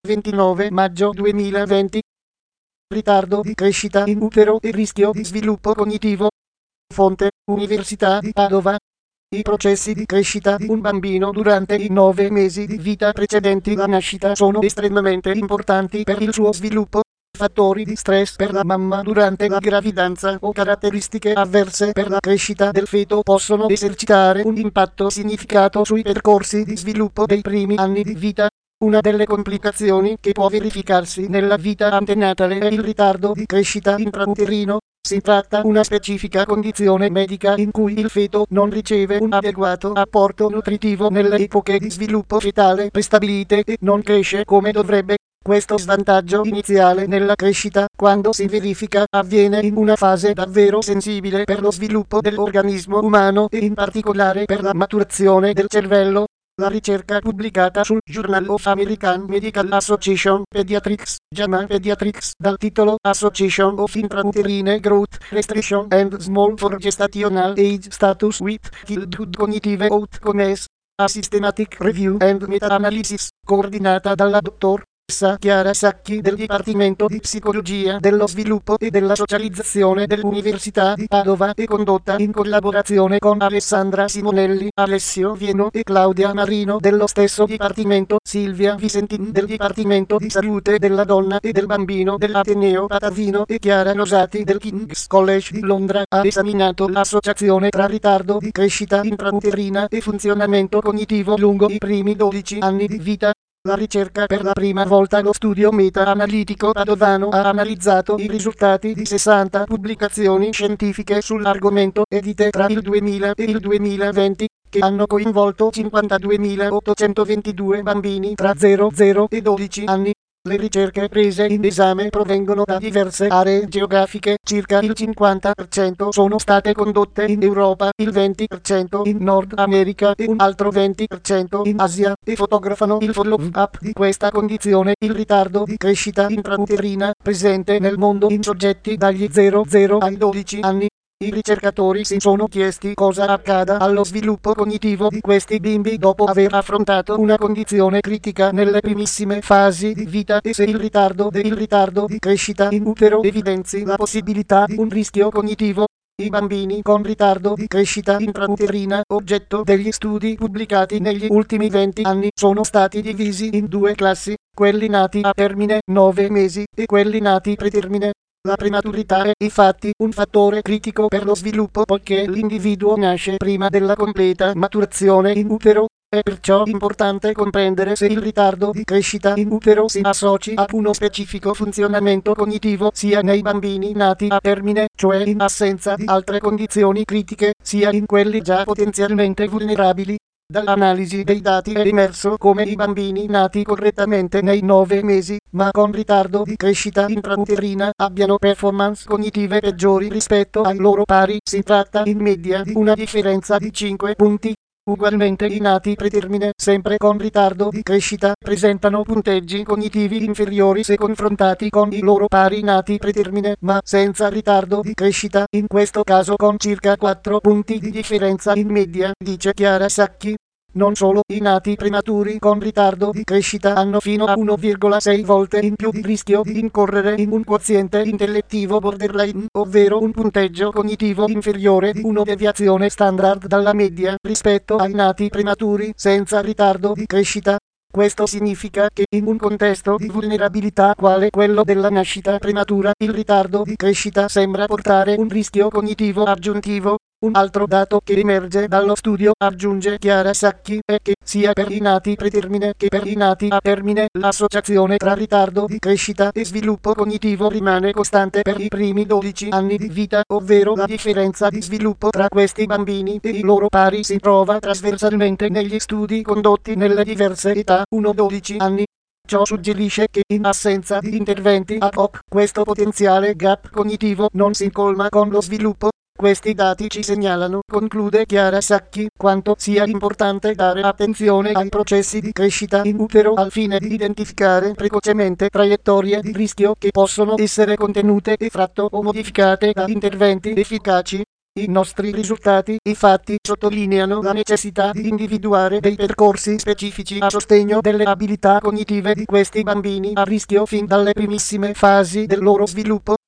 29 maggio 2020. Ritardo di crescita in utero e rischio di sviluppo cognitivo. Fonte: Università di Padova. I processi di crescita di un bambino durante i 9 mesi di vita precedenti la nascita sono estremamente importanti per il suo sviluppo. Fattori di stress per la mamma durante la gravidanza o caratteristiche avverse per la crescita del feto possono esercitare un impatto significativo sui percorsi di sviluppo dei primi anni di vita. Una delle complicazioni che può verificarsi nella vita antenatale è il ritardo di crescita intrauterino. Si tratta di una specifica condizione medica in cui il feto non riceve un adeguato apporto nutritivo nelle epoche di sviluppo fetale prestabilite e non cresce come dovrebbe. Questo svantaggio iniziale nella crescita, quando si verifica, avviene in una fase davvero sensibile per lo sviluppo dell'organismo umano e in particolare per la maturazione del cervello. La ricerca pubblicata sul Journal of American Medical Association Pediatrics, JAMA Pediatrics, dal titolo Association of Intrauterine Growth Restriction and Small for Gestational Age Status with Childhood Cognitive Outcomes, a Systematic Review and Meta-Analysis, coordinata dalla dottoressa Chiara Sacchi del Dipartimento di Psicologia dello Sviluppo e della Socializzazione dell'Università di Padova e condotta in collaborazione con Alessandra Simonelli, Alessio Vieno e Claudia Marino dello stesso Dipartimento, Silvia Visentin del Dipartimento di Salute della Donna e del Bambino dell'Ateneo Patavino e Chiara Rosati del King's College di Londra. Ha esaminato l'associazione tra ritardo di crescita intrauterina e funzionamento cognitivo lungo i primi 12 anni di vita. La ricerca per la prima volta lo studio meta-analitico padovano ha analizzato i risultati di 60 pubblicazioni scientifiche sull'argomento edite tra il 2000 e il 2020, che hanno coinvolto 52.822 bambini tra 0 e 12 anni. Le ricerche prese in esame provengono da diverse aree geografiche, circa il 50% sono state condotte in Europa, il 20% in Nord America e un altro 20% in Asia, e fotografano il follow-up di questa condizione, il ritardo di crescita intrauterina presente nel mondo in soggetti dagli 0 ai 12 anni. I ricercatori si sono chiesti cosa accada allo sviluppo cognitivo di questi bimbi dopo aver affrontato una condizione critica nelle primissime fasi di vita e se il ritardo di crescita in utero evidenzi la possibilità di un rischio cognitivo. I bambini con ritardo di crescita intrauterina, oggetto degli studi pubblicati negli ultimi 20 anni, sono stati divisi in due classi, quelli nati a termine 9 mesi e quelli nati pretermine. La prematurità è infatti un fattore critico per lo sviluppo poiché l'individuo nasce prima della completa maturazione in utero. È perciò importante comprendere se il ritardo di crescita in utero si associ a uno specifico funzionamento cognitivo sia nei bambini nati a termine, cioè in assenza di altre condizioni critiche, sia in quelli già potenzialmente vulnerabili. Dall'analisi dei dati è emerso come i bambini nati correttamente nei 9 mesi, ma con ritardo di crescita intrauterina, abbiano performance cognitive peggiori rispetto ai loro pari. Si tratta in media di una differenza di 5 punti. Ugualmente i nati pretermine, sempre con ritardo di crescita, presentano punteggi cognitivi inferiori se confrontati con i loro pari nati pretermine, ma senza ritardo di crescita, in questo caso con circa 4 punti di differenza in media, dice Chiara Sacchi. Non solo, i nati prematuri con ritardo di crescita hanno fino a 1,6 volte in più di rischio di incorrere in un quoziente intellettivo borderline, ovvero un punteggio cognitivo inferiore di una deviazione standard dalla media, rispetto ai nati prematuri senza ritardo di crescita. Questo significa che in un contesto di vulnerabilità quale quello della nascita prematura, il ritardo di crescita sembra portare un rischio cognitivo aggiuntivo. Un altro dato che emerge dallo studio, aggiunge Chiara Sacchi, è che sia per i nati pretermine che per i nati a termine l'associazione tra ritardo di crescita e sviluppo cognitivo rimane costante per i primi 12 anni di vita, ovvero la differenza di sviluppo tra questi bambini e i loro pari si trova trasversalmente negli studi condotti nelle diverse età 1-12 anni. Ciò suggerisce che in assenza di interventi ad hoc, questo potenziale gap cognitivo non si colma con lo sviluppo. Questi dati ci segnalano, conclude Chiara Sacchi, quanto sia importante dare attenzione ai processi di crescita in utero al fine di identificare precocemente traiettorie di rischio che possono essere contenute e tratto o modificate da interventi efficaci. I nostri risultati, infatti, sottolineano la necessità di individuare dei percorsi specifici a sostegno delle abilità cognitive di questi bambini a rischio fin dalle primissime fasi del loro sviluppo.